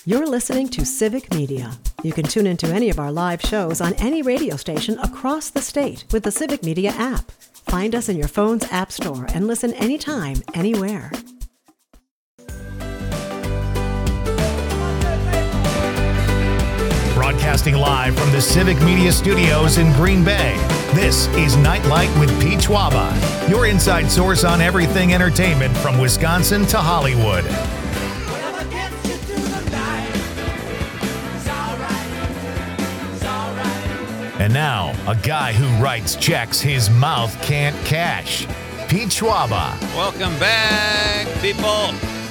You're listening to Civic Media. You can tune into any of our live shows on any radio station across the state with the Civic Media app. Find us in your phone's app store and listen anytime, anywhere. Broadcasting live from the Civic Media Studios in Green Bay, this is Nightlight with Pete Schwaba, your inside source on everything entertainment from Wisconsin to Hollywood. And now, a guy who writes checks his mouth can't cash, Pete Schwaba. Welcome back, people.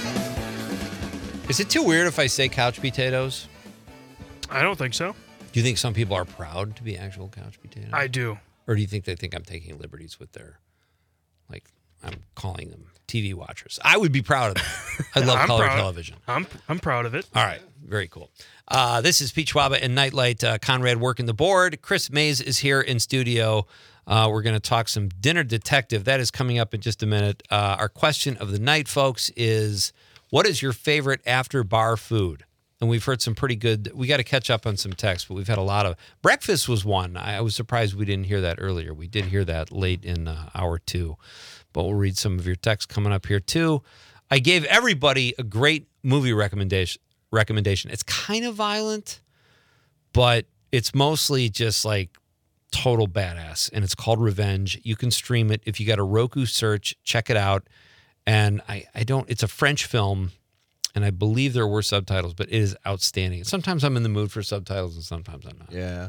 Is it too weird if I say couch potatoes? I don't think so. Do you think some people are proud to be actual couch potatoes? I do. Or do you think they think I'm taking liberties with their, like, I'm calling them TV watchers? I would be proud of that. I love color television. I'm proud of it. All right. Very cool. This is Pete Schwaba and Nightlight. Conrad working the board. Chris Mays is here in studio. We're going to talk some Dinner Detective. That is coming up in just a minute. Our question of the night, folks, is what is your favorite after-bar food? And we've heard some pretty good, we got to catch up on some texts, but we've had a lot of, breakfast was one. I was surprised we didn't hear that earlier. We did hear that late in hour two, but we'll read some of your texts coming up here too. I gave everybody a great movie recommendation. It's kind of violent, but it's mostly just like total badass, and it's called Revenge. You can stream it. If you got a Roku search, check it out. And it's a French film, and I believe there were subtitles, but it is outstanding. Sometimes I'm in the mood for subtitles, and sometimes I'm not.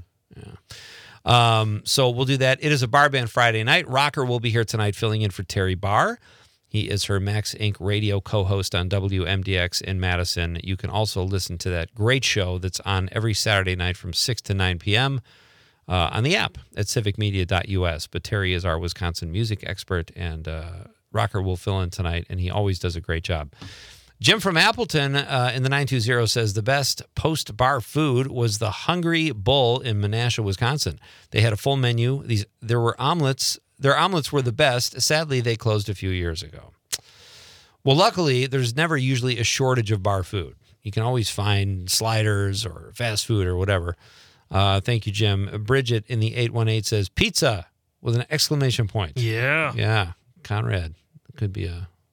Yeah. So we'll do that. It is a Bar Band Friday night. Rocker will be here tonight filling in for Terry Barr. He is her Max Inc. radio co-host on WMDX in Madison. You can also listen to that great show that's on every Saturday night from 6 to 9 p.m. On the app at civicmedia.us. But Terry is our Wisconsin music expert, and Rocker will fill in tonight, and he always does a great job. Jim from Appleton in the 920 says the best post-bar food was the Hungry Bull in Menasha, Wisconsin. They had a full menu. There were omelets. Their omelets were the best. Sadly, they closed a few years ago. Well, luckily, there's never usually a shortage of bar food. You can always find sliders or fast food or whatever. Thank you, Jim. Bridget in the 818 says pizza with an exclamation point. Yeah. Yeah. Conrad. Could be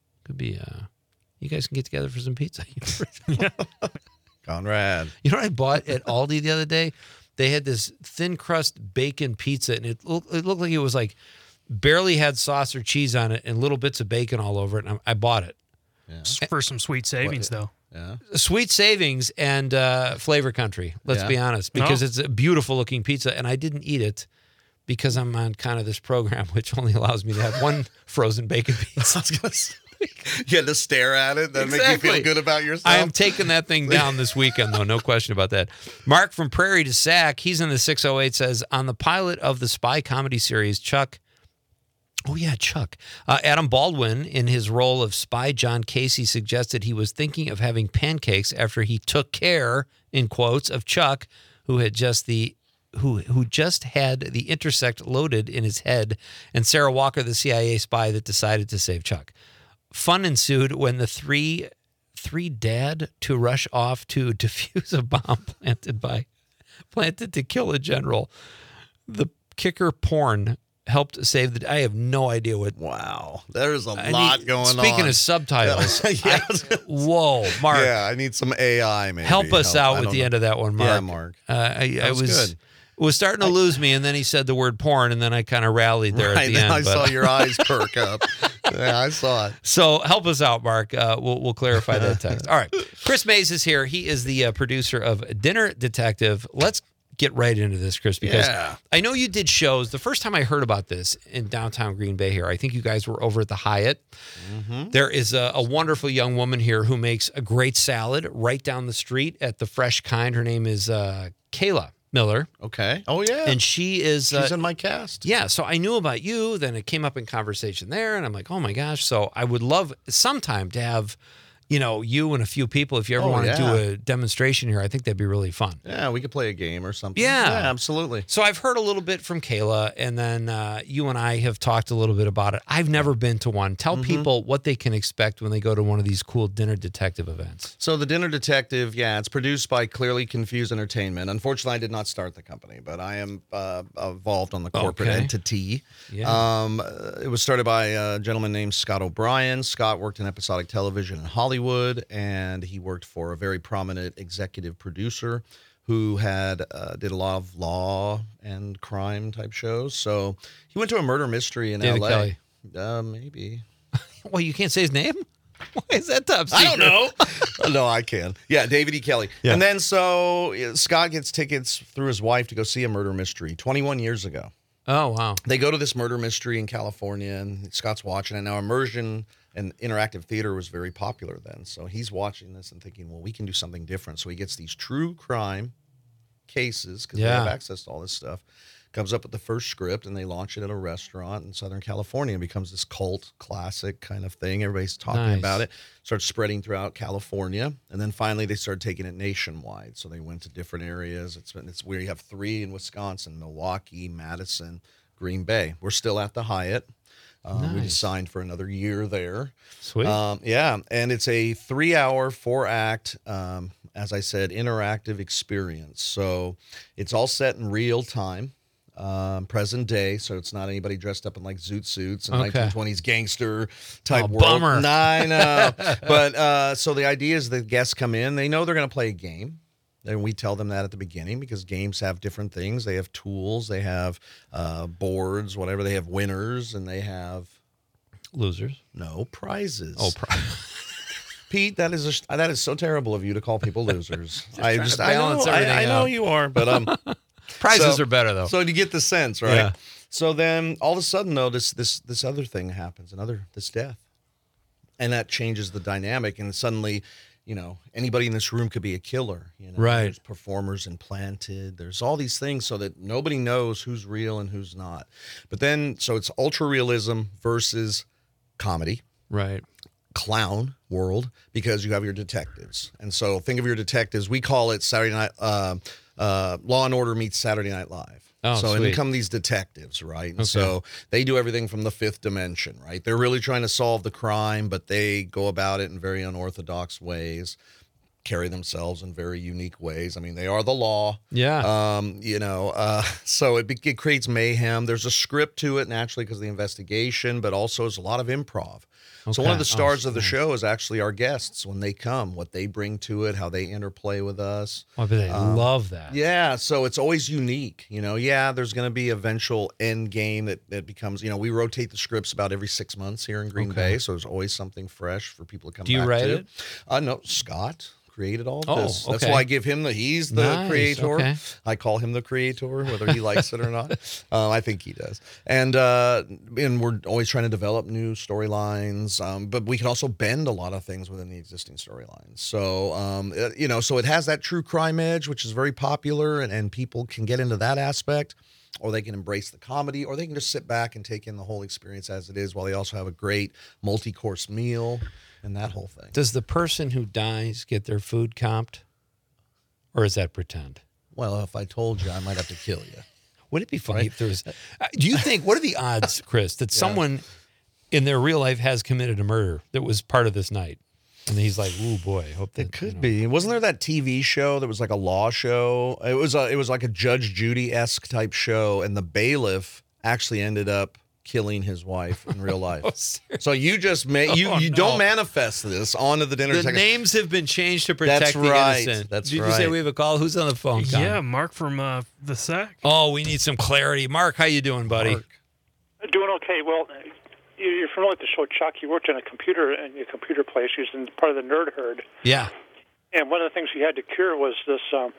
you guys can get together for some pizza. Conrad. You know what I bought at Aldi the other day? They had this thin crust bacon pizza, and it looked like it was like barely had sauce or cheese on it and little bits of bacon all over it. And I bought it. Yeah. For some sweet savings, though. Yeah. Sweet savings and flavor country, let's be honest, because it's a beautiful looking pizza. And I didn't eat it because I'm on kind of this program, which only allows me to have one frozen bacon pizza. I was gonna say, you had to stare at it. That make you feel good about yourself. I am taking that thing down this weekend, though. No question about that. Mark from Prairie to Sac, he's in the 608, says, on the pilot of the spy comedy series, Chuck. Oh, yeah, Chuck. Adam Baldwin, in his role of spy John Casey, suggested he was thinking of having pancakes after he took care, in quotes, of Chuck, who just had the intersect loaded in his head, and Sarah Walker, the CIA spy that decided to save Chuck. Fun ensued when the three dad to rush off to defuse a bomb planted to kill a general. The kicker porn helped save the. I have no idea what. Wow, there's a lot going on. Speaking of subtitles, whoa, Mark. Yeah, I need some AI. Maybe help us out with the end of that one, Mark. Yeah, Mark. I was good. Was starting to lose me, and then he said the word porn, and then I kind of rallied there at the end. I saw your eyes perk up. Yeah, I saw it. So help us out, Mark. We'll clarify that text. All right. Chris Mays is here. He is the producer of Dinner Detective. Let's get right into this, Chris, because I know you did shows. The first time I heard about this in downtown Green Bay here, I think you guys were over at the Hyatt. Mm-hmm. There is a wonderful young woman here who makes a great salad right down the street at the Fresh Kind. Her name is Kayla Miller. Okay. Oh, yeah. And she's in my cast. Yeah. So I knew about you. Then it came up in conversation there. And I'm like, oh, my gosh. So I would love sometime to have you and a few people, if you ever Oh, want to yeah. do a demonstration here, I think that'd be really fun. Yeah, we could play a game or something. Yeah. Absolutely. So I've heard a little bit from Kayla, and then you and I have talked a little bit about it. I've never been to one. Tell people what they can expect when they go to one of these cool dinner detective events. So the Dinner Detective, it's produced by Clearly Confused Entertainment. Unfortunately, I did not start the company, but I am involved on the corporate Okay. entity. Yeah. It was started by a gentleman named Scott O'Brien. Scott worked in episodic television in Hollywood, and he worked for a very prominent executive producer who had did a lot of law and crime type shows. So he went to a murder mystery in David L.A. Kelly. Maybe. Well, you can't say his name? Why is that top secret? I don't know. No, I can. Yeah, David E. Kelly. Yeah. And then so Scott gets tickets through his wife to go see a murder mystery 21 years ago. Oh, wow. They go to this murder mystery in California, and Scott's watching it. Now, immersion and interactive theater was very popular then. So he's watching this and thinking, well, we can do something different. So he gets these true crime cases because they have access to all this stuff. Comes up with the first script, and they launch it at a restaurant in Southern California. It becomes this cult classic kind of thing. Everybody's talking about it. Starts spreading throughout California, and then finally they started taking it nationwide. So they went to different areas. It's where you have 3 in Wisconsin: Milwaukee, Madison, Green Bay. We're still at the Hyatt. We just signed for another year there. Sweet. And it's a 3-hour, 4-act, as I said, interactive experience. So it's all set in real time. Present day, so it's not anybody dressed up in like zoot suits and 1920s gangster type world. Bummer. Nah, I know. But so the idea is the guests come in, they know they're going to play a game. And we tell them that at the beginning because games have different things. They have tools, they have boards, whatever. They have winners, and they have Losers. prizes. Oh, Pete, that is so terrible of you to call people losers. I trying to balance everything I know out. you are, but Prizes So- are better, though. So you get the sense, right? Yeah. So then all of a sudden, though, this other thing happens, this death. And that changes the dynamic. And suddenly, anybody in this room could be a killer. Right. There's performers implanted. There's all these things so that nobody knows who's real and who's not. But then, so it's ultra realism versus comedy. Right. Clown world, because you have your detectives. And so think of your detectives. We call it Saturday Night Law and Order meets Saturday Night Live. Oh, so sweet. in come these detectives, right? And so they do everything from the 5th dimension, right? They're really trying to solve the crime, but they go about it in very unorthodox ways, carry themselves in very unique ways. I mean, they are the law. Yeah. So it creates mayhem. There's a script to it naturally because of the investigation, but also there's a lot of improv. So one of the stars of the show is actually our guests when they come, what they bring to it, how they interplay with us. Oh, but they love that. Yeah, so it's always unique. There's going to be eventual end game that becomes, we rotate the scripts about every 6 months here in Green Bay, so there's always something fresh for people to come back to. Do you write it? No, Scott created all of Oh, this. That's okay. why I give him he's the Nice, creator. okay. I call him the creator, whether he likes it or not. I think he does. And we're always trying to develop new storylines, but we can also bend a lot of things within the existing storylines. So, so it has that true crime edge, which is very popular, and people can get into that aspect, or they can embrace the comedy, or they can just sit back and take in the whole experience as it is, while they also have a great multi-course meal and that whole thing. Does the person who dies get their food comped? Or is that pretend? Well, if I told you, I might have to kill you. Would it be funny if there was... do you think... What are the odds, Chris, that someone in their real life has committed a murder that was part of this night? And he's like, "Ooh, boy, I hope that It could be. Wasn't there that TV show that was like a law show? It was like a Judge Judy-esque type show, and the bailiff actually ended up killing his wife in real life. So you just don't manifest this onto the dinner. The names have been changed to protect the innocent. That's Did right. you say we have a call? Who's on the phone? Tom? Yeah, Mark from the SAC. Oh, we need some clarity. Mark, how you doing, buddy? Mark. Doing okay. Well, you're familiar with the show Chuck. You worked in a computer place. He was in part of the nerd herd. Yeah. And one of the things he had to cure was this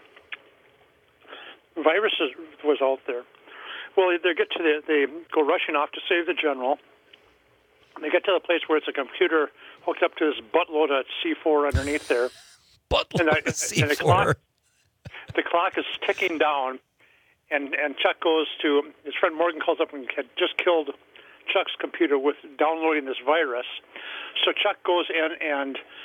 virus was out there. Well, they go rushing off to save the general. They get to the place where it's a computer hooked up to this buttload of C4 underneath there. Buttload of C4. The clock is ticking down, and Chuck goes to his friend Morgan calls up and had just killed Chuck's computer with downloading this virus. So Chuck goes in and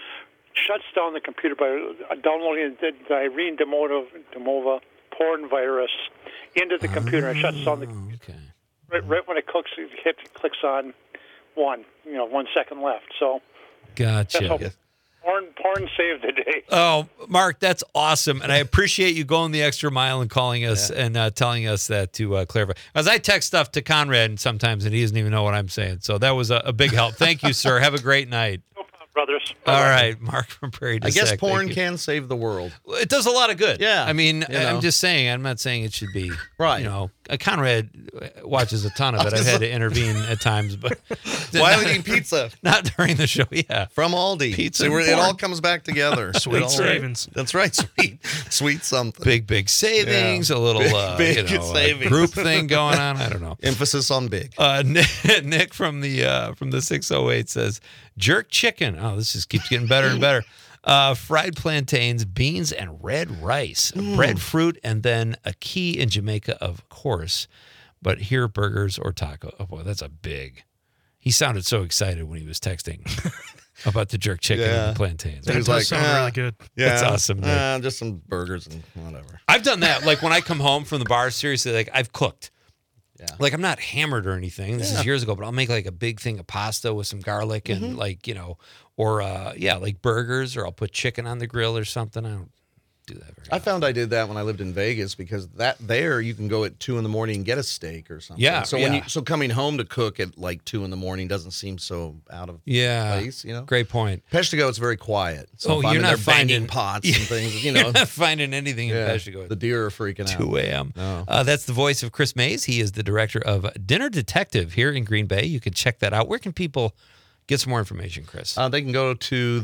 shuts down the computer by downloading the Irene Demova porn virus into the computer and shuts down the computer. Okay. Right when it clicks on 1 second left. So Gotcha. that's how porn saved the day. Oh, Mark, that's awesome. And I appreciate you going the extra mile and calling us and telling us that to clarify. As I text stuff to Conrad sometimes, and he doesn't even know what I'm saying. So that was a big help. Thank you, sir. Have a great night. No problem, brothers. All right, Mark from Prairie du I guess Sec, porn thank you. can save the world. It does a lot of good. Yeah, I mean, you know. I'm just saying, I'm not saying it should be. Right. Conrad watches a ton of it. I've had to intervene at times, but. Why are we eating pizza? Not during the show, yeah. From Aldi. Pizza So and it all porn. comes back together. Sweet savings. That's right. Sweet something. Big savings, Yeah. a little Big savings. group thing going on. I don't know. Emphasis on big. Nick from the 608 says jerk chicken. Oh, this just keeps getting better and better. Fried plantains, beans, and red rice, breadfruit, and then a key in Jamaica, of course. But here, burgers or taco. Oh boy, that's a big. He sounded so excited when he was texting about the jerk chicken and the plantains. That He's does like, sound really good. Yeah, That's awesome, Nick. just some burgers and whatever. I've done that. Like when I come home from the bar, seriously, like I've cooked. Yeah. Like I'm not hammered or anything. This is years ago, but I'll make like a big thing of pasta with some garlic and or like burgers, or I'll put chicken on the grill or something. I don't do that very I often. found I did that when I lived in Vegas because there you can go at 2 a.m. and get a steak or something. Yeah, So yeah. so coming home to cook at like 2 a.m. doesn't seem so out of Yeah. place, Great point. Peshtigo, it's very quiet. So if I'm you're in not there banging finding pots and things, You're not finding anything in Peshtigo. the deer are freaking out. 2 a.m. No. That's the voice of Chris Mays. He is the director of Dinner Detective here in Green Bay. You can check that out. Where can people get some more information, Chris? They can go to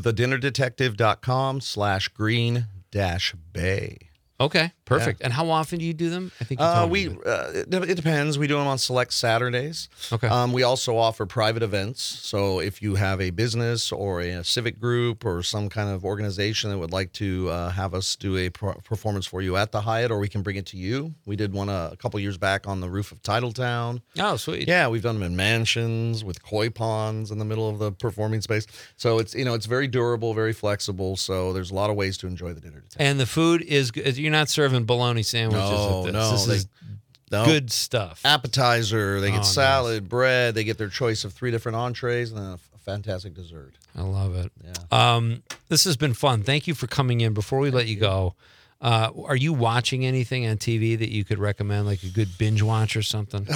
thedinnerdetective.com/green-bay. Okay, perfect. And how often do you do them? I think you told me. It depends. We do them on select Saturdays. Okay. We also offer private events. So if you have a business or a civic group or some kind of organization that would like to have us do a performance for you at the Hyatt, or we can bring it to you. We did one a couple years back on the roof of Titletown. Oh, sweet. Yeah, we've done them in mansions with koi ponds in the middle of the performing space. So it's it's very durable, very flexible. So there's a lot of ways to enjoy the dinner. And the food is good. You're not serving bologna sandwiches with this. This is good stuff. Appetizer, they get nice. salad, bread, they get their choice of 3 different entrees, and then a fantastic dessert. I love it. Yeah. This has been fun. Thank you for coming in. Before we let you go, are you watching anything on TV that you could recommend, like a good binge watch or something?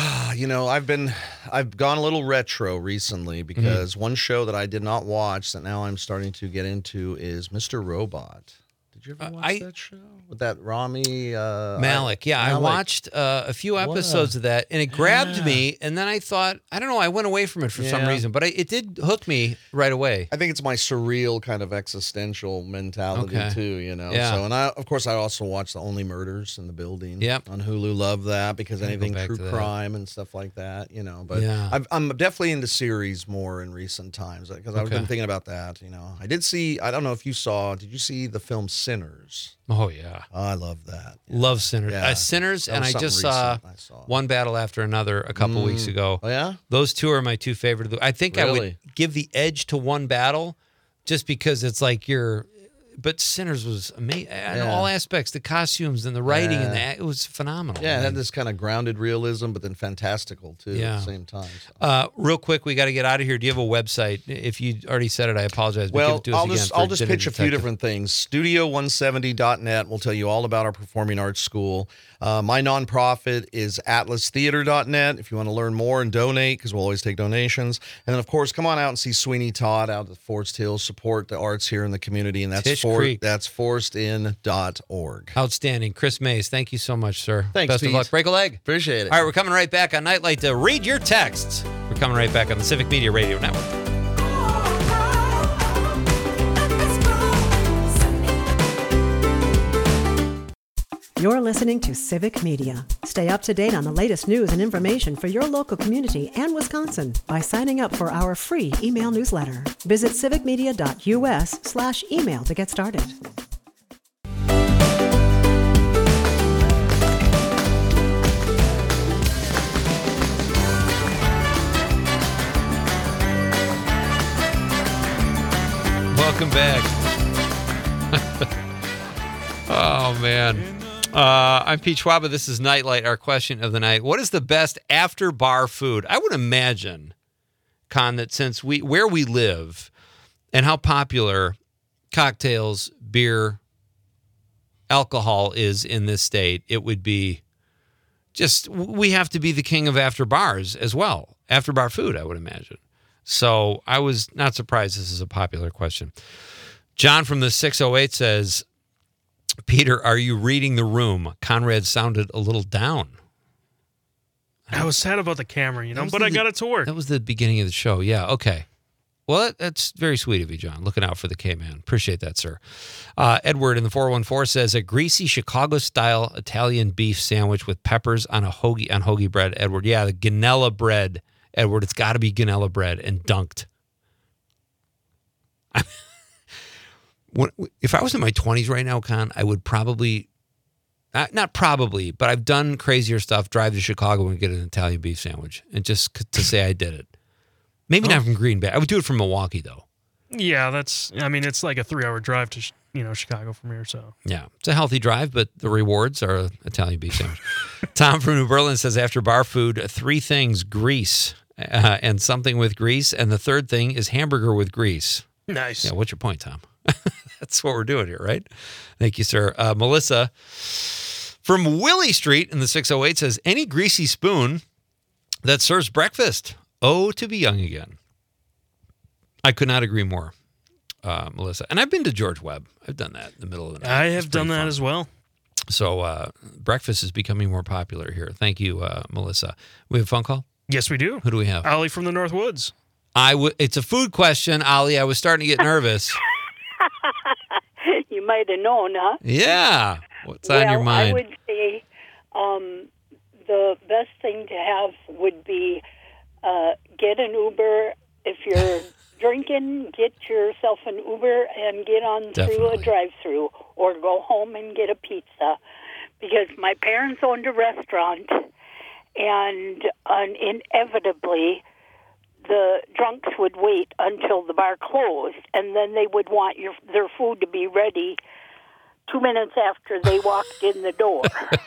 I've gone a little retro recently because one show that I did not watch that now I'm starting to get into is Mr. Robot. Did you ever watch that show with that Rami Malik? Yeah, I watched a few episodes of that, and it grabbed me. And then I thought, I don't know, I went away from it for some reason, but it did hook me right away. I think it's my surreal kind of existential mentality too, Yeah. So, and of course, I also watched The Only Murders in the Building. Yep. On Hulu. Love that because anything back true to that. crime and stuff like that, But Yeah. I'm definitely into series more in recent times because I've been thinking about that. I did see. I don't know if you saw. Did you see the film Sinners? Oh, yeah. Oh, I love that. Love Sinners. Yeah. Sinners, That and was I just something saw recent I saw. One Battle After Another a couple weeks ago. Oh, yeah? Those two are my two favorite. I think I would Really? give the edge to One Battle just because it's like but Sinners was amazing in all aspects, the costumes and the writing and it was phenomenal. Yeah, it I had mean, this kind of grounded realism, but then fantastical too at the same time. So. Real quick, we got to get out of here. Do you have a website? If you already said it, I apologize. But give Well, it to us again I'll for just Dinner pitch a few Detective. different things. Studio170.net will tell you all about our performing arts school. My nonprofit is atlastheater.net if you want to learn more and donate, because we'll always take donations. And then, of course, come on out and see Sweeney Todd out at Forest Hills. Support the arts here in the community, and that's Tish Creek. that's forestin.org. Outstanding. Chris Mays, thank you so much, sir. Thanks, Best of Pete. luck. Break a leg. Appreciate it. All right, we're coming right back on Nightlight to read your texts. We're coming right back on the Civic Media Radio Network. You're listening to Civic Media. Stay up to date on the latest news and information for your local community and Wisconsin by signing up for our free email newsletter. Visit civicmedia.us/email to get started. Welcome back. Oh, man. I'm Pete Schwaba. This is Nightlight. Our question of the night. What is the best after-bar food? I would imagine, Con, that since where we live and how popular cocktails, beer, alcohol is in this state, it would be just, we have to be the king of after bars as well. After bar food, I would imagine. So I was not surprised this is a popular question. John from the 608 says, Peter, are you reading the room? Conrad sounded a little down. I was sad about the camera, but I got it to work. That was the beginning of the show. Yeah, okay. Well, that's very sweet of you, John. Looking out for the K-Man. Appreciate that, sir. Edward in the 414 says, a greasy Chicago-style Italian beef sandwich with peppers on hoagie bread. Edward, yeah, the Ganella bread. Edward, it's got to be Ganella bread and dunked. If I was in my 20s right now, Con, I would probably, not probably, but I've done crazier stuff, drive to Chicago and get an Italian beef sandwich, and just to say I did it. Maybe not from Green Bay. I would do it from Milwaukee, though. Yeah, it's like a 3-hour drive to, Chicago from here, so. Yeah, it's a healthy drive, but the rewards are Italian beef sandwich. Tom from New Berlin says, after bar food, 3 things, grease and something with grease, and the third thing is hamburger with grease. Nice. Yeah, what's your point, Tom? That's what we're doing here, right? Thank you, sir. Melissa from Willie Street in the 608 says, any greasy spoon that serves breakfast. Oh, to be young again. I could not agree more, Melissa. And I've been to George Webb. I've done that in the middle of the night. I have done that as well. So breakfast is becoming more popular here. Thank you, Melissa. We have a phone call? Yes, we do. Who do we have? Ollie from the North Woods. It's a food question, Ollie. I was starting to get nervous. You might have known, huh? Yeah. What's on your mind? I would say the best thing to have would be get an Uber. If you're drinking, get yourself an Uber and get on through a drive-through, or go home and get a pizza. Because my parents owned a restaurant, and inevitably the drunks would wait until the bar closed, and then they would want their food to be ready 2 minutes after they walked in the door.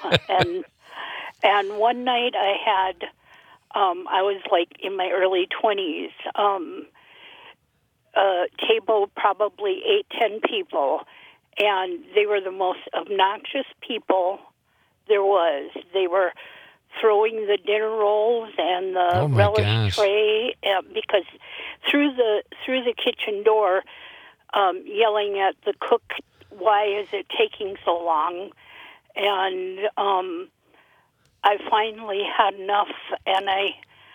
and one night I had, I was like in my early 20s, a table probably 8-10 people, and they were the most obnoxious people there was. They were throwing the dinner rolls and the relish tray because through the kitchen door, yelling at the cook, "Why is it taking so long?" And I finally had enough, and I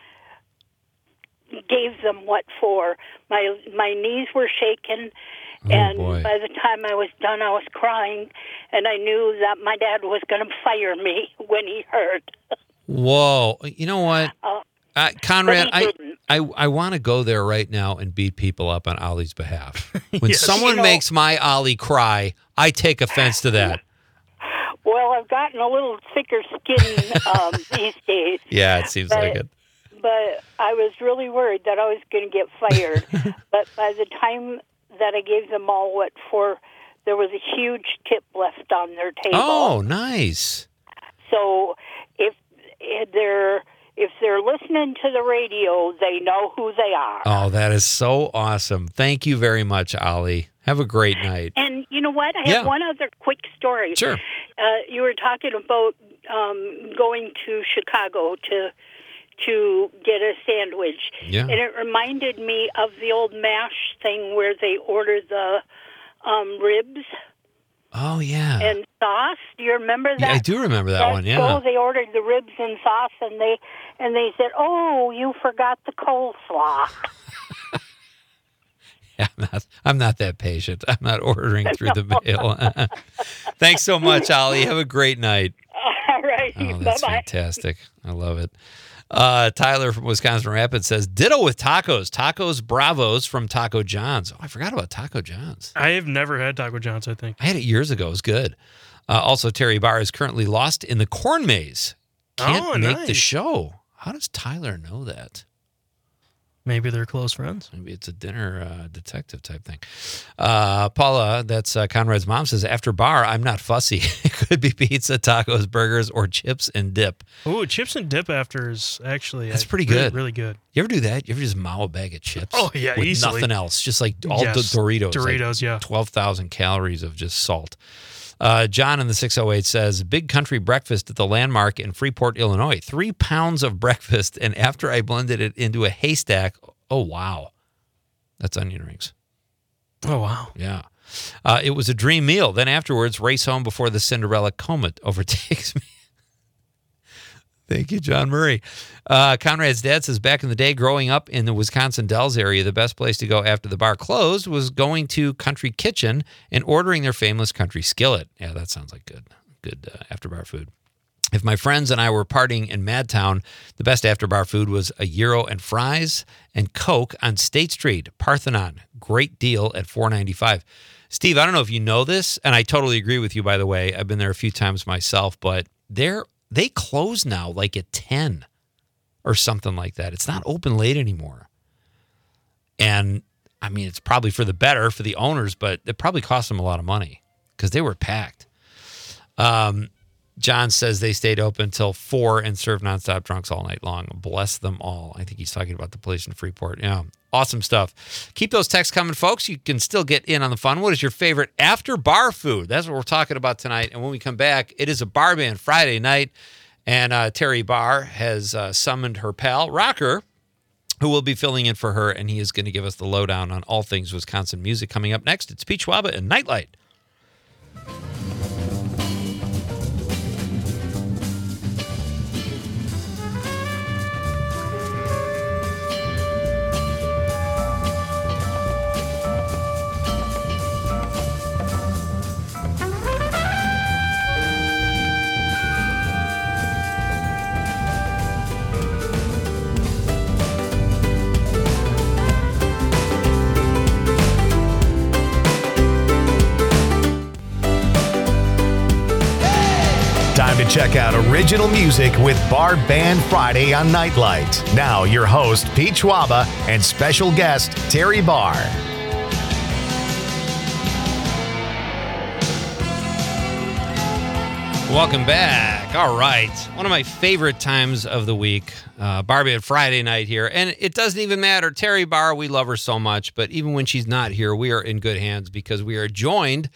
gave them what for. My knees were shaking, and by the time I was done, I was crying, and I knew that my dad was going to fire me when he heard. Whoa. You know what? Conrad, I want to go there right now and beat people up on Ollie's behalf. When someone makes my Ollie cry, I take offense to that. Well, I've gotten a little thicker skin these days. Yeah, it seems like it. But I was really worried that I was going to get fired. But by the time that I gave them all what for, there was a huge tip left on their table. Oh, nice. So if they're listening to the radio, they know who they are. Oh, that is so awesome. Thank you very much, Ollie. Have a great night. And you know what? I have one other quick story. Sure. You were talking about going to Chicago to get a sandwich. Yeah. And it reminded me of the old MASH thing where they order the ribs. Oh, yeah. And sauce. Do you remember that? Yeah, I do remember that one, yeah. So they ordered the ribs and sauce, and they said, "Oh, you forgot the coleslaw." Yeah, I'm not that patient. I'm not ordering through the mail. Thanks so much, Ollie. Have a great night. All right. Oh, that's Bye-bye. fantastic. I love it. Tyler from Wisconsin Rapids says, ditto with tacos. Tacos Bravos from Taco John's. Oh, I forgot about Taco John's. I have never had Taco John's, I think. I had it years ago. It was good. Also, Terry Barr is currently lost in the corn maze. Can't make the show. How does Tyler know that? Maybe they're close friends. Maybe it's a dinner detective type thing. Paula, that's Conrad's mom, says, after bar, I'm not fussy. It could be pizza, tacos, burgers, or chips and dip. Oh, chips and dip after is actually That's pretty really, good. Really good. You ever do that? You ever just mow a bag of chips? Oh, yeah, with easily. nothing else, just like all Yes, the Doritos. Doritos, yeah. 12,000 calories of just salt. John in the 608 says, big country breakfast at the Landmark in Freeport, Illinois. 3 pounds of breakfast, and after I blended it into a haystack, oh, wow. That's onion rings. Oh, wow. Yeah. It was a dream meal. Then afterwards, race home before the Cinderella comet overtakes me. Thank you, John Murray. Conrad's dad says, back in the day, growing up in the Wisconsin Dells area, the best place to go after the bar closed was going to Country Kitchen and ordering their famous country skillet. Yeah, that sounds like good after-bar food. If my friends and I were partying in Madtown, the best after-bar food was a gyro and fries and Coke on State Street, Parthenon. Great deal at $4.95. Steve, I don't know if you know this, and I totally agree with you, by the way. I've been there a few times myself, but they close now like at 10 or something like that. It's not open late anymore. And, I mean, it's probably for the better for the owners, but it probably cost them a lot of money because they were packed. John says they stayed open until 4 and served nonstop drunks all night long. Bless them all. I think he's talking about the place in Freeport. Yeah, awesome stuff. Keep those texts coming, folks. You can still get in on the fun. What is your favorite after-bar food? That's what we're talking about tonight. And when we come back, it is a bar band Friday night. And Terry Barr has summoned her pal, Rocker, who will be filling in for her. And he is going to give us the lowdown on all things Wisconsin music. Coming up next, it's Pete Schwaba and Nightlight. Check out original music with Bar Band Friday on Nightlight. Now, your host, Pete Schwaba, and special guest, Terry Barr. Welcome back. All right. One of my favorite times of the week, Bar Band Friday night here. And it doesn't even matter. Terry Barr, we love her so much. But even when she's not here, we are in good hands because we are joined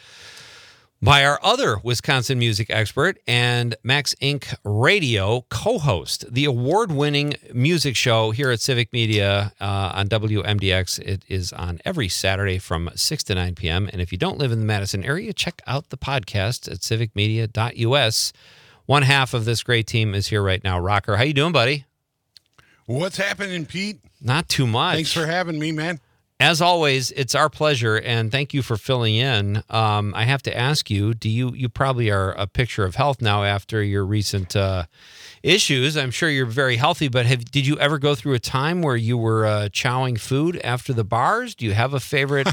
by our other Wisconsin music expert and Max Inc. Radio co-host, the award-winning music show here at Civic Media on WMDX. It is on every Saturday from 6 to 9 p.m. And if you don't live in the Madison area, check out the podcast at civicmedia.us. One half of this great team is here right now. Rocker, how you doing, buddy? What's happening, Pete? Not too much. Thanks for having me, man. As always, it's our pleasure, and thank you for filling in. I have to ask you, you probably are a picture of health now after your recent issues. I'm sure you're very healthy, but did you ever go through a time where you were chowing food after the bars? Do you have a favorite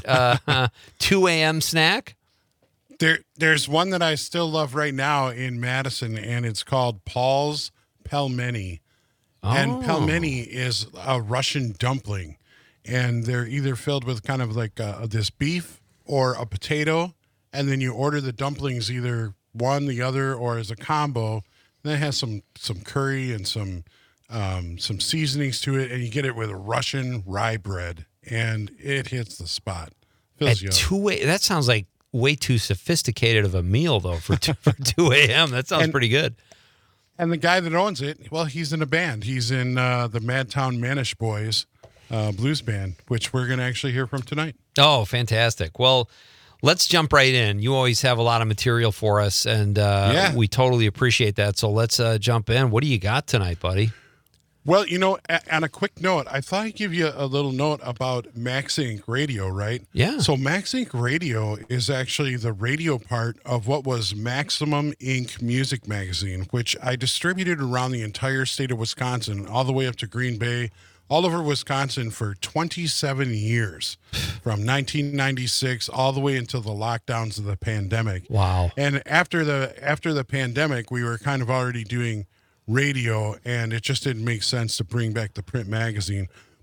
2 a.m. snack? There's one that I still love right now in Madison, and it's called Paul's Pelmeni. Oh. And pelmeni is a Russian dumpling. And they're either filled with kind of like this beef or a potato, and then you order the dumplings either one, the other, or as a combo. Then it has some curry and some seasonings to it, and you get it with a Russian rye bread, and it hits the spot. Feels At that sounds like way too sophisticated of a meal, though, for 2 a.m. That sounds pretty good. And the guy that owns it, well, he's in a band. He's in the Madtown Manish Boys blues band, which we're going to actually hear from tonight. Oh, fantastic. Well, let's jump right in. You always have a lot of material for us, and we totally appreciate that. So let's jump in. What do you got tonight, buddy? Well, on a quick note, I thought I'd give you a little note about Max Inc. Radio, right? Yeah. So Max Inc. Radio is actually the radio part of what was Maximum Inc. Music Magazine, which I distributed around the entire state of Wisconsin, all the way up to Green Bay, all over Wisconsin for 27 years, from 1996 all the way until the lockdowns of the pandemic. Wow. And after the pandemic, we were kind of already doing radio, and it just didn't make sense to bring back the print magazine.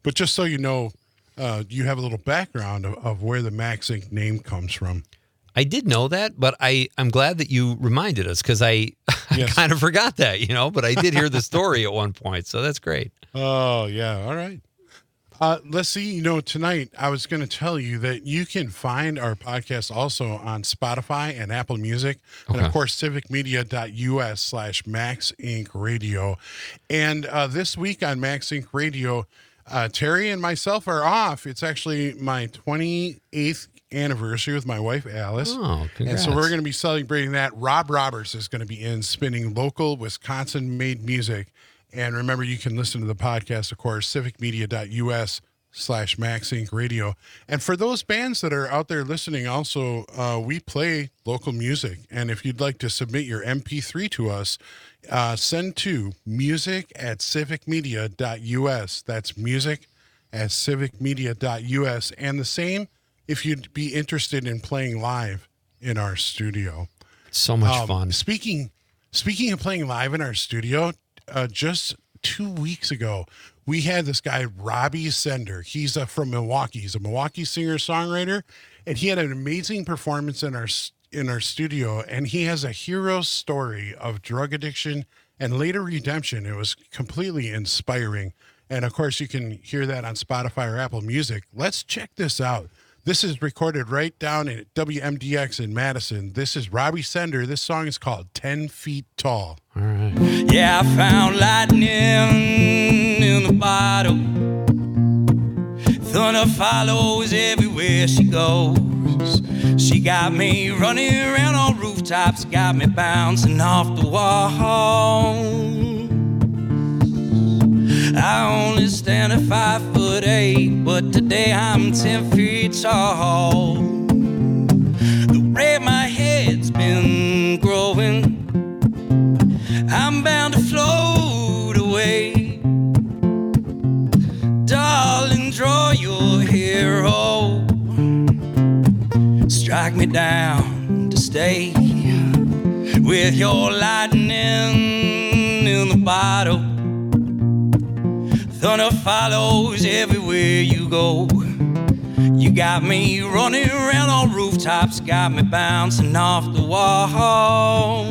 But just so you know, you have a little background of where the Max Inc. name comes from. I did know that, but I'm glad that you reminded us because I Yes. kind of forgot that, but I did hear the story at one point. So that's great. Oh, yeah. All right. Let's see. Tonight I was going to tell you that you can find our podcast also on Spotify and Apple Music, and of course, civicmedia.us/Max Inc. Radio. And this week on Max Inc. Radio, Terry and myself are off. It's actually my 28th anniversary with my wife, Alice. Oh, congrats. And so we're going to be celebrating that. Rob Roberts is going to be in spinning local Wisconsin-made music. And remember, you can listen to the podcast, of course, civicmedia.us/Max Inc. Radio. And for those bands that are out there listening, also, we play local music. And if you'd like to submit your MP3 to us, send to music@civicmedia.us. That's music@civicmedia.us. And the same if you'd be interested in playing live in our studio. So much fun. Speaking of playing live in our studio, just 2 weeks ago, we had this guy, Robbie Sender. He's from Milwaukee. He's a Milwaukee singer-songwriter, and he had an amazing performance in our studio, and he has a hero story of drug addiction and later redemption. It was completely inspiring. And, of course, you can hear that on Spotify or Apple Music. Let's check this out. This is recorded right down at WMDX in Madison. This is Robbie Sender. This song is called 10 Feet Tall. All right. Yeah, I found lightning in the bottle. Thunder follows everywhere she goes. She got me running around on rooftops, got me bouncing off the wall. I only stand at 5'8", but today I'm 10 feet tall. The way my head's been growing, I'm bound to float away. Darling, draw your hero. Strike me down to stay with your lightning in the bottle. Thunder follows everywhere you go. You got me running around on rooftops, got me bouncing off the walls.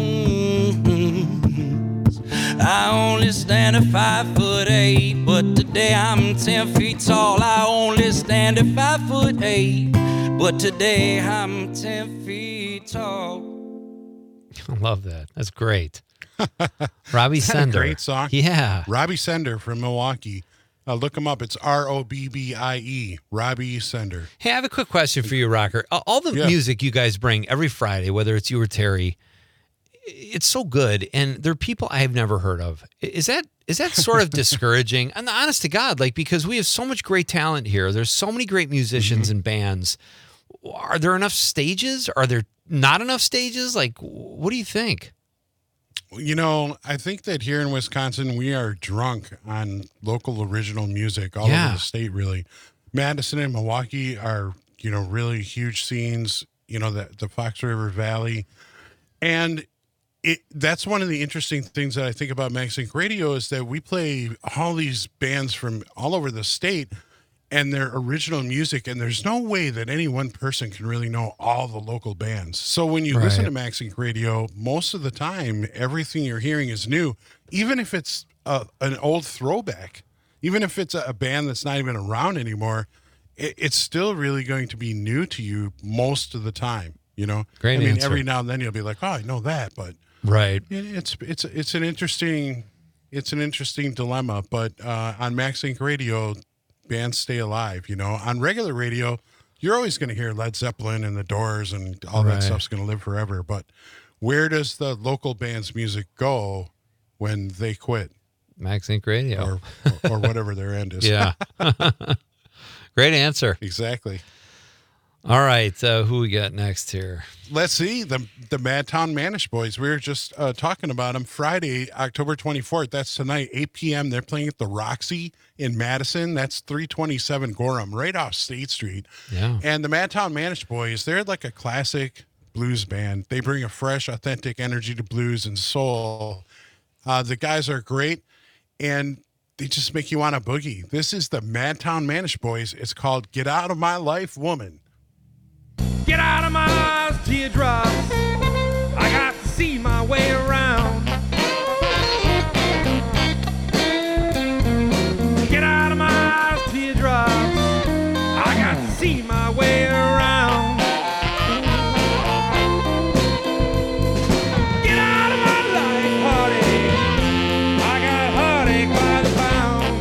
I only stand at 5'8", but today I'm 10 feet tall. I only stand at 5'8", but today I'm 10 feet tall. I love that. That's great. Robbie Sender. Great song. Yeah. Robbie Sender from Milwaukee. Look him up. It's ROBBIE. Robbie Sender. Hey, I have a quick question for you, Rocker. All the music you guys bring every Friday, whether it's you or Terry, it's so good, and there are people I have never heard of. Is that sort of discouraging? And honest to God, because we have so much great talent here. There's so many great musicians and bands. Are there enough stages? Are there not enough stages? What do you think? I think that here in Wisconsin, we are drunk on local original music all over the state, really. Madison and Milwaukee are, really huge scenes, the Fox River Valley. And that's one of the interesting things that I think about Max Inc. Radio is that we play all these bands from all over the state and their original music, and there's no way that any one person can really know all the local bands. So when you listen to Max Inc. Radio, most of the time, everything you're hearing is new, even if it's an old throwback, even if it's a band that's not even around anymore, it's still really going to be new to you most of the time, Great answer. Every now and then you'll be like, oh, I know that, but it's an interesting dilemma. But on Max Inc. Radio, bands stay alive, On regular radio, you're always going to hear Led Zeppelin and the Doors and all that stuff's going to live forever. But where does the local band's music go when they quit? Max Inc. Radio. Or whatever their end is. Yeah. Great answer. Exactly. All right. Who we got next here? Let's see. The Madtown Manish Boys. We were just talking about them Friday, October 24th. That's tonight, 8 p.m. They're playing at the Roxy in Madison. That's 327 Gorham, right off State Street. Yeah. And the Madtown Manish Boys, they're like a classic blues band. They bring a fresh, authentic energy to blues and soul. The guys are great. And they just make you want to boogie. This is the Madtown Manish Boys. It's called Get Out of My Life, Woman. Get out of my eyes, teardrops. I got to see my way around. Get out of my eyes, teardrops. I got to see my way around. Get out of my life, heartache. I got heartache by the pound.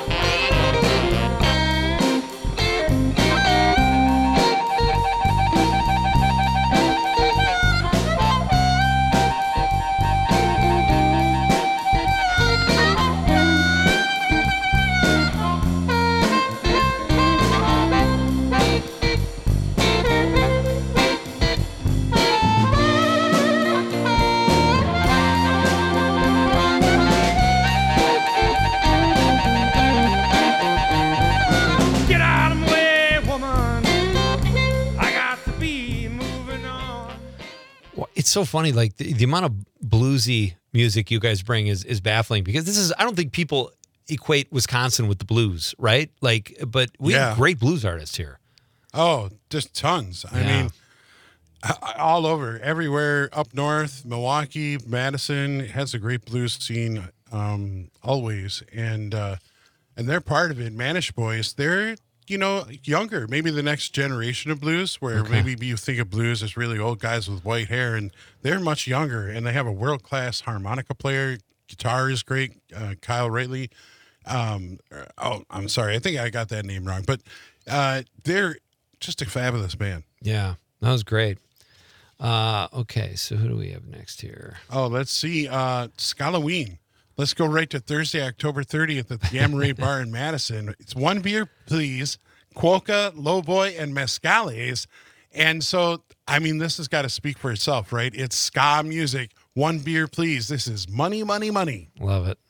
Get out of my way, woman. I got to be moving on. Well, it's so funny. Like the amount of bluesy music you guys bring is baffling because this is, I don't think people equate Wisconsin with the blues, right? Like, but we have great blues artists here. Oh, just tons. I mean, all over, everywhere up north, Milwaukee, Madison has a great blues scene, always. And they're part of it. Manish Boys, they're, younger, maybe the next generation of blues, where maybe you think of blues as really old guys with white hair, and they're much younger, and they have a world-class harmonica player. Guitar is great, Kyle Wrightley. I'm sorry, I think I got that name wrong, but they're just a fabulous band. Yeah, that was great. Okay, so who do we have next here? Oh, let's see. Scalloween. Let's go right to Thursday, October 30th at the Gamma Ray Bar in Madison. It's one beer, please. Quokka, Lowboy, and Mescales. And so, I mean, this has got to speak for itself, right? It's ska music. One beer, please. This is Money, Money, Money. Love it.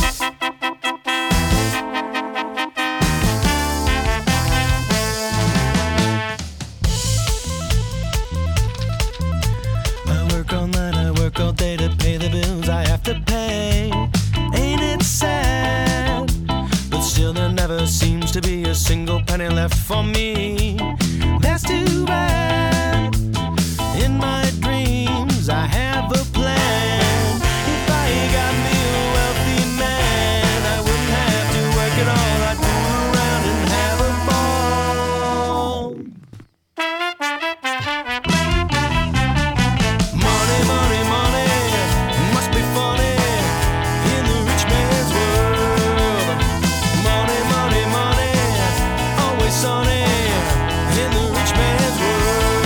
I work all night, I work all day to pay the bills I have to pay. Ain't it sad? But still there never seems to be a single penny left for me. That's too bad. In my dreams I have a plan. If I got me a wealthy man, I wouldn't have to work at all. I'd fool around and have a ball. Money, money, money, must be funny in the rich man's world. Money, money, money, always sunny in the rich man's world.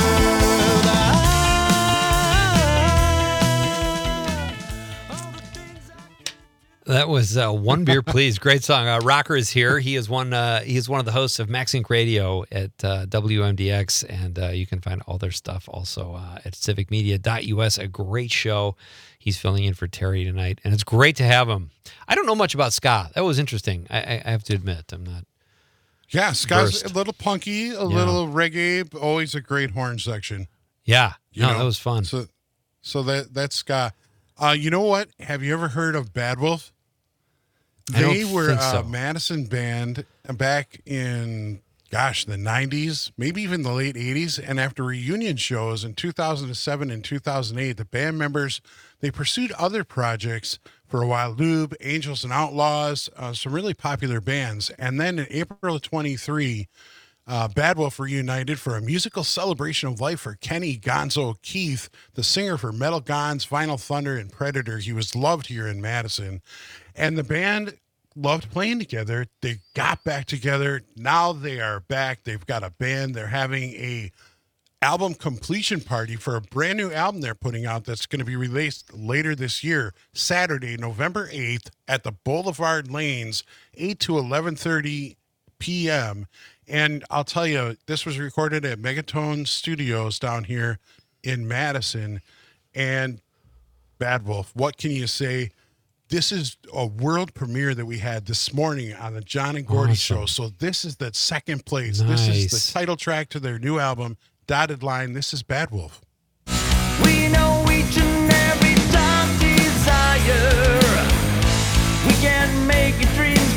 That was One Beer Please. Great song. Rocker is here. He is one of the hosts of Max Inc. Radio at WMDX, and you can find all their stuff also at civicmedia.us. A great show. He's filling in for Terry tonight, and it's great to have him. I don't know much about ska. That was interesting. I have to admit, I'm not. Yeah, ska's versed. a little punky, a little reggae, but always a great horn section. Yeah, You know? that was fun. So that's ska. You know what? Have you ever heard of Bad Wolf? I don't They were think a so. Madison band back in, the 90s, maybe even the late 80s. And after reunion shows in 2007 and 2008, the band members, they pursued other projects for a while. Lube, Angels and Outlaws, some really popular bands. And then in April of 23, Bad Wolf reunited for a musical celebration of life for Kenny Gonzo Keith, the singer for Metal Gons, Vinyl Thunder, and Predator. He was loved here in Madison. And the band loved playing together. They got back together. Now they are back. They've got a band. They're having a album completion party for a brand new album they're putting out that's going to be released later this year, Saturday, November 8th at the Boulevard Lanes, 8 to 11:30 p.m. And I'll tell you, this was recorded at Megatone Studios down here in Madison. And Bad Wolf, what can you say? This is a world premiere that we had this morning on the John and Gordy show. So this is the second place. Nice. This is the title track to their new album, Dotted Line. This is Bad Wolf. We know each and every dark desire. We can make dreams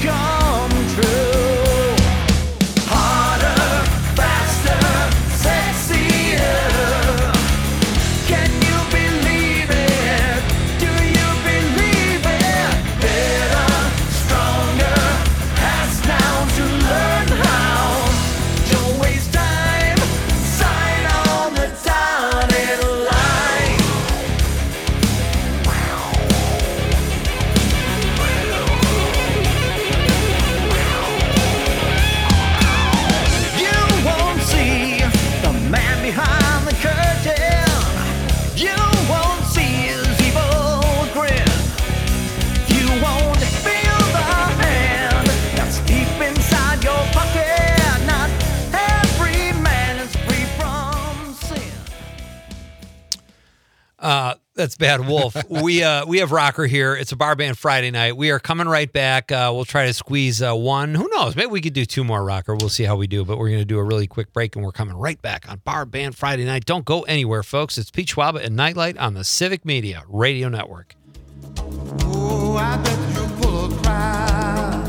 That's Bad Wolf. We have Rocker here. It's a Bar Band Friday night. We are coming right back. We'll try to squeeze one. Who knows? Maybe we could do 2 more, Rocker. We'll see how we do. But we're going to do a really quick break, and we're coming right back on Bar Band Friday night. Don't go anywhere, folks. It's Pete Schwaba and Nightlight on the Civic Media Radio Network. Oh, I bet you're full of pride.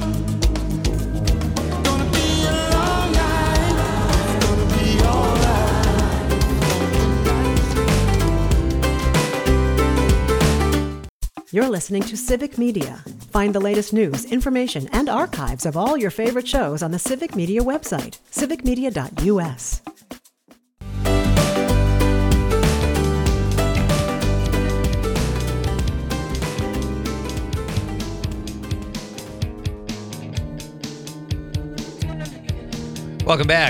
Gonna be a long night. It's gonna be alright. You're listening to Civic Media. Find the latest news, information, and archives of all your favorite shows on the Civic Media website, civicmedia.us. Welcome back.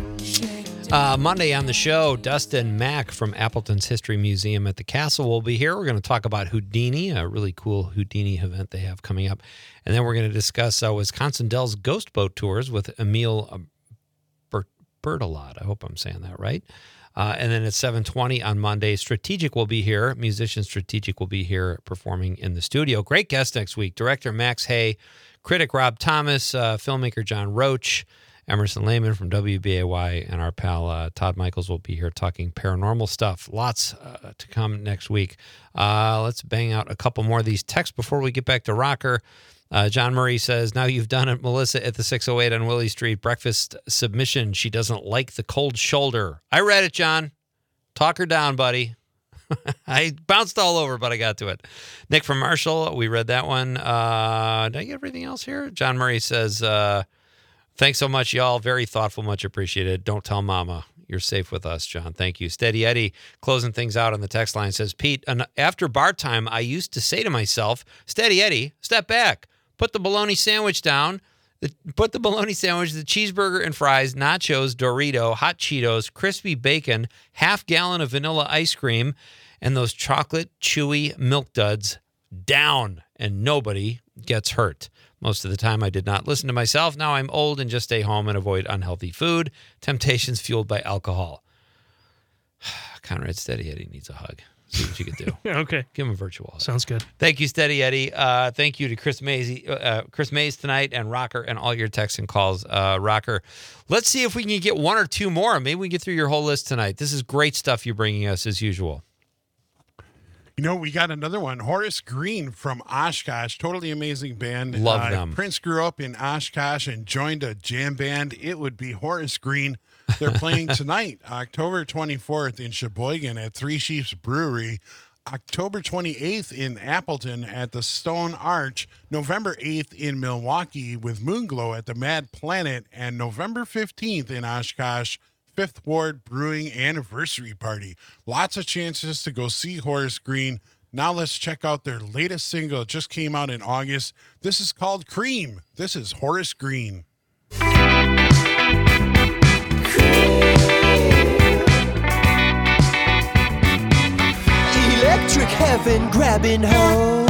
Monday on the show, Dustin Mack from Appleton's History Museum at the Castle will be here. We're going to talk about Houdini, a really cool Houdini event they have coming up. And then we're going to discuss Wisconsin Dells Ghost Boat Tours with Emil Bertolot. I hope I'm saying that right. And then at 7:20 on Monday, Strategic will be here. Musician Strategic will be here performing in the studio. Great guest next week. Director Max Hay, critic Rob Thomas, filmmaker John Roach, Emerson Lehman from WBAY, and our pal Todd Michaels will be here talking paranormal stuff. Lots to come next week. Let's bang out a couple more of these texts before we get back to Rocker. John Murray says, now you've done it, Melissa, at the 608 on Willie Street. Breakfast submission. She doesn't like the cold shoulder. I read it, John. Talk her down, buddy. I bounced all over, but I got to it. Nick from Marshall, we read that one. Did I get everything else here? John Murray says, thanks so much, y'all. Very thoughtful, much appreciated. Don't tell mama. You're safe with us, John. Thank you. Steady Eddie, closing things out on the text line, says, Pete, after bar time, I used to say to myself, Steady Eddie, step back. Put the bologna sandwich down. Put the bologna sandwich, the cheeseburger and fries, nachos, Dorito, hot Cheetos, crispy bacon, half-gallon of vanilla ice cream, and those chocolate chewy milk duds down, and nobody gets hurt. Most of the time, I did not listen to myself. Now I'm old and just stay home and avoid unhealthy food. Temptations fueled by alcohol. Conrad, Steady Eddie needs a hug. See what you can do. Yeah, okay. Give him a virtual hug. Sounds good. Thank you, Steady Eddie. Thank you to Chris Mays tonight and Rocker and all your texts and calls. Rocker, let's see if we can get 1 or 2 more. Maybe we can get through your whole list tonight. This is great stuff you're bringing us as usual. You know, we got another one. Horace Green from Oshkosh. Totally amazing band. Love them. Prince grew up in Oshkosh and joined a jam band. It would be Horace Green. They're playing tonight, October 24th in Sheboygan at Three Sheeps Brewery. October 28th in Appleton at the Stone Arch. November 8th in Milwaukee with Moonglow at the Mad Planet. And November 15th in Oshkosh, Fifth Ward Brewing Anniversary Party. Lots of chances to go see Horace Green. Now let's check out their latest single. It just came out in August. This is called Cream. This is Horace Green. Electric heaven grabbing hold.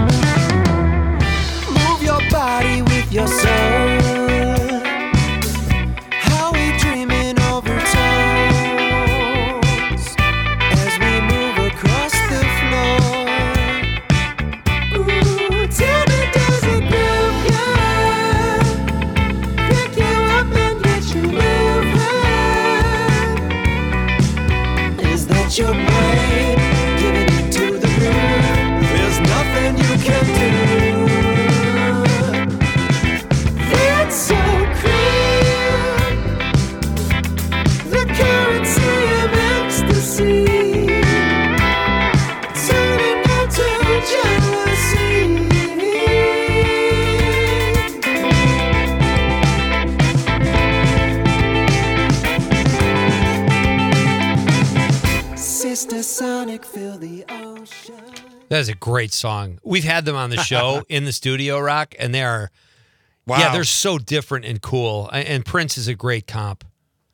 Move your body with your soul. How we dreaming over tones as we move across the floor. Ooh, tell me, does it groove you? Pick you up and get you moving. Is that your brain? There's nothing you can do. It's so clear. The currency of ecstasy turning into jealousy. Sister Sonic, fill the ocean. That is a great song. We've had them on the show in the studio, Rock, and they are, Wow. yeah, they're so different and cool. And Prince is a great comp.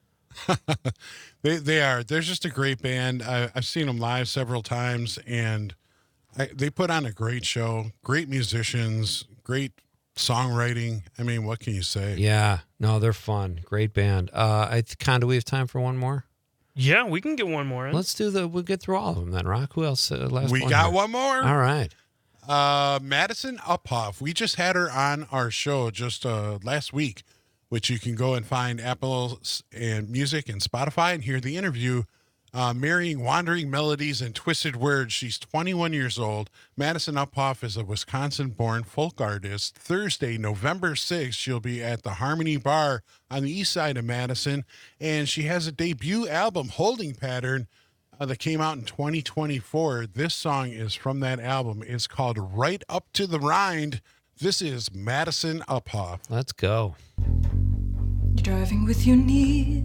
They are. They're just a great band. I've seen them live several times, and they put on a great show. Great musicians, great songwriting. I mean, what can you say? Yeah, no, they're fun. Great band. Con, do we have time for one more? Yeah, we can get one more in. We'll get through all of them then, Rock. Who else? Last We one got here. one more. All right. Madison Uphoff. We just had her on our show just last week, which you can go and find Apple and Music and Spotify and hear the interview. Marrying wandering melodies and twisted words. She's 21 years old. Madison Uphoff is a Wisconsin-born folk artist. Thursday, November 6th, she'll be at the Harmony Bar on the east side of Madison, and she has a debut album, Holding Pattern, that came out in 2024. This song is from that album. It's called Right Up to the Rind. This is Madison Uphoff. Let's go. You're driving with your knees.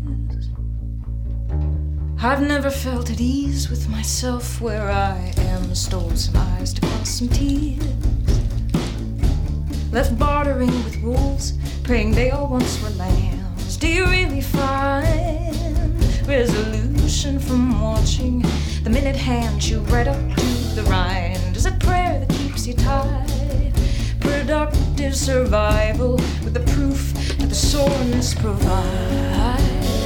I've never felt at ease with myself where I am. Stole some eyes to cross some T's. Left bartering with wolves, praying they all once were lambs. Do you really find resolution from watching the minute hand chew right up to the rind? Is it prayer that keeps you tied? Productive survival with the proof that the soreness provides.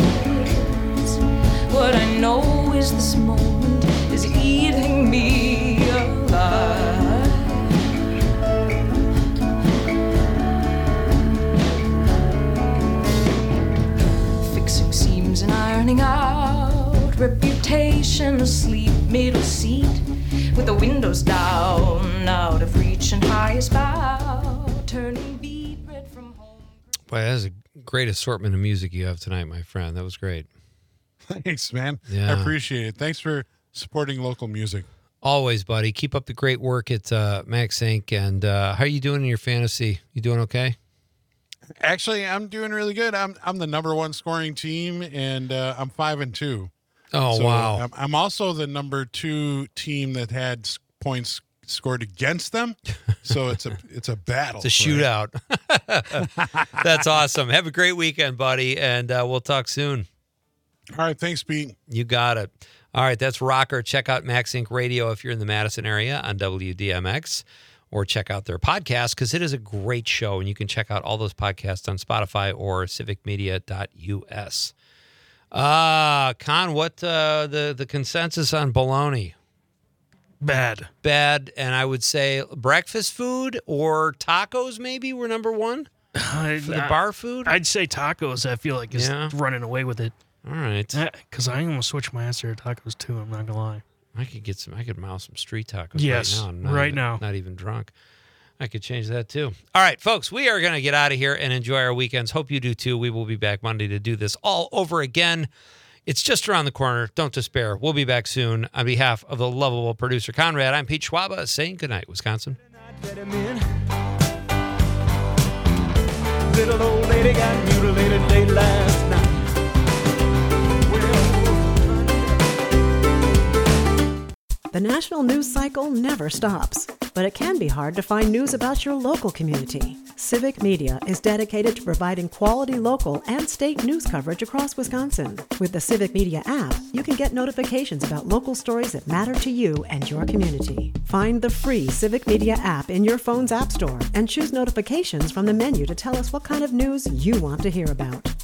What I know is this moment is eating me alive. Fixing seams and ironing out, reputation asleep, middle seat with the windows down, out of reach and highest bow, turning beat red from home. Boy, that is a great assortment of music you have tonight, my friend. That was great. Thanks, man. Yeah. I appreciate it. Thanks for supporting local music. Always, buddy. Keep up the great work at Max Inc. And how are you doing in your fantasy? You doing okay? Actually, I'm doing really good. I'm the number one scoring team, and I'm 5-2. Oh, so wow. I'm also the number 2 team that had points scored against them. So it's a battle. It's a shootout. That's awesome. Have a great weekend, buddy, and we'll talk soon. All right. Thanks, Pete. You got it. All right. That's Rocker. Check out Max Inc. Radio if you're in the Madison area on WDMX, or check out their podcast because it is a great show. And you can check out all those podcasts on Spotify or civicmedia.us. Con, what the consensus on bologna? Bad. And I would say breakfast food or tacos maybe were number one for the bar food. I'd say tacos. I feel like is running away with it. All right. Because I almost switched my answer to tacos too. I'm not gonna lie. I could mouse some street tacos yes, right now. Not even drunk. I could change that too. All right, folks, we are going to get out of here and enjoy our weekends. Hope you do too. We will be back Monday to do this all over again. It's just around the corner. Don't despair. We'll be back soon. On behalf of the lovable producer Conrad, I'm Pete Schwaba saying goodnight, Wisconsin. Little old lady got mutilated late last night. The national news cycle never stops, but it can be hard to find news about your local community. Civic Media is dedicated to providing quality local and state news coverage across Wisconsin. With the Civic Media app, you can get notifications about local stories that matter to you and your community. Find the free Civic Media app in your phone's app store and choose notifications from the menu to tell us what kind of news you want to hear about.